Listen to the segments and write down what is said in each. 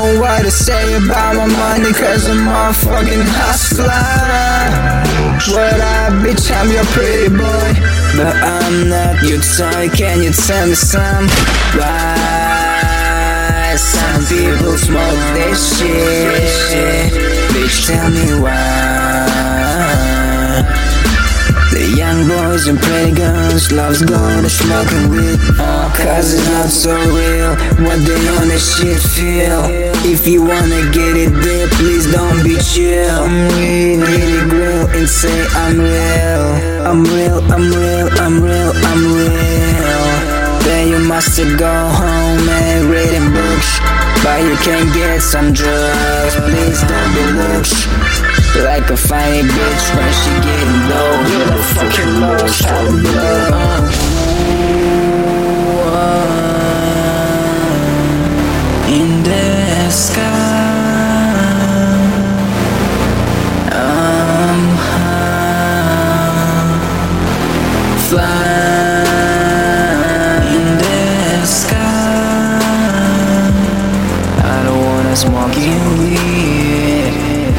know what to say about my money, cause I'm a fucking hustler. What up, bitch, I'm your pretty boy, but I'm not your toy. Can you tell me some why some people smoke this shit? Bitch, tell me why. The young boys and pretty girls loves going to smoking weed, cause it's not so real what they on that shit feel. If you wanna get it there, please don't be chill. I'm real, get it grill and say I'm real. I'm real, I'm real, I'm real, I'm real. Then you must go home and reading books, but you can get some drugs. Please don't be loose like a funny bitch when she getting low. You're the fucking low, shout blow. In the sky, I'm high, flying in the sky. I don't wanna smoke you weed.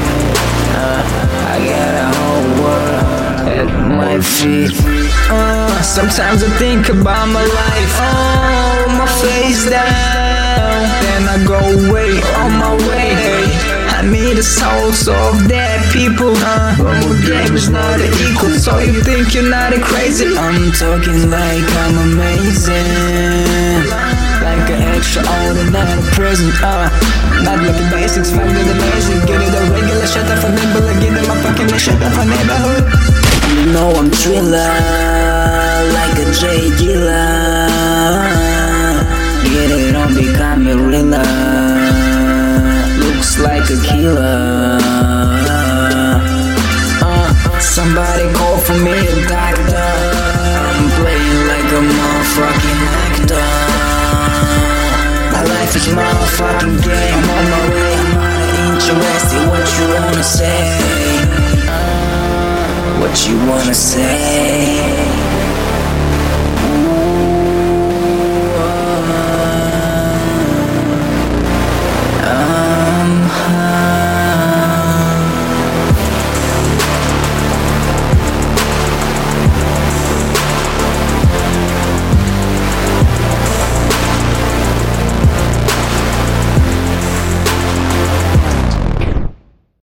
I got a whole world at my feet. Sometimes I think about my life. My face down, then I go away on my way. I meet the souls of dead people. But my game is not equal, so you think you're not crazy. I'm talking like I'm amazing, like an extraordinary present. Not looking basics, find it amazing. Get it a regular, shut up for neighbor, get in my fucking shut up for neighborhood. You know I'm thriller, like a J dealer. Get it on, become a realer. Looks like a killer. Somebody call for me a doctor. I'm playing like a motherfucking actor. My life is motherfucking game. I'm on my way, I'm not interested. What you wanna say? What you wanna say?